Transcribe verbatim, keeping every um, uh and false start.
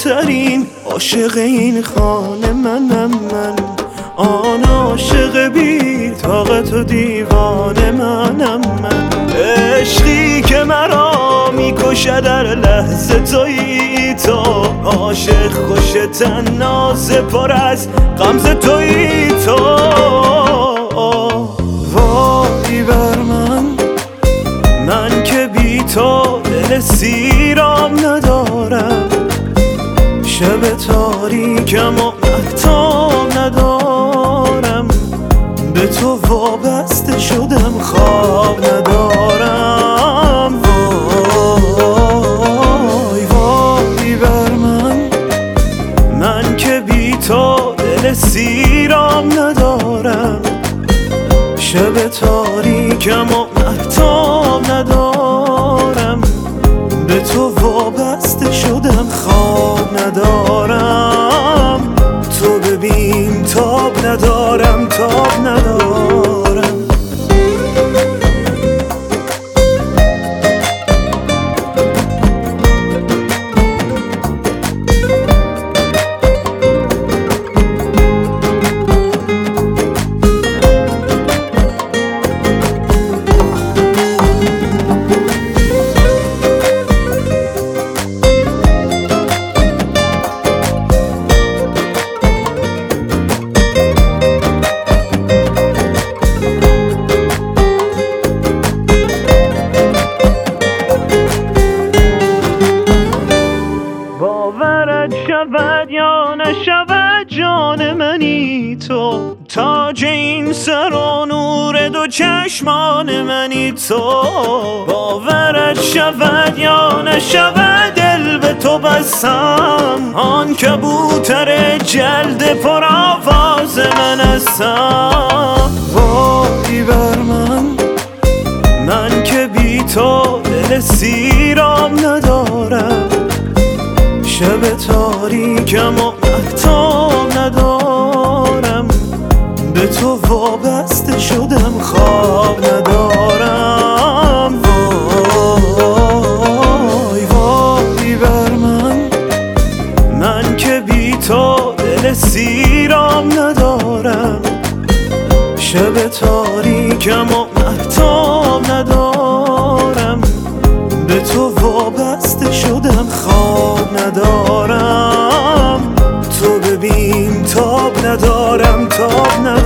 ترین عاشق این خانه منم من، آن عاشق بی طاقت و دیوانه منم من. عشقی که مرا میکشه در لحظه تویی تو، عاشق خوش تنازه پر از غمزه تویی تو. وای بر من، من که بی تو دل سیرام ندارم، شب تاریکم و مهتاب ندارم، به تو وابسته شدم خواب ندارم. وای وای بر من، من که بی تو دل سیرام ندارم، شب تاریکم و مهتاب ندارم، به تو وابسته شدم خواب ندارم. تو ببین تاب ندارم، تاب ندارم. باورت شود یا نشود جان منی تو، تاج این سر و نور دو چشمان منی تو. باورت شود یا نشود دل به تو بستم، آن کبوتر جلد پر آواز من هستم. وای بر من، من که بی تو دل سیرام ندارم، شب تاریکم و مهتاب ندارم، به تو وابسته شدم خواب ندارم. وای وای بر من، من که بی تو دل سیرام ندارم، شب تاریکم و مهتاب ندارم، به تو وابسته شدم خواب ندارم. تو ببین تاب ندارم، تاب ندارم.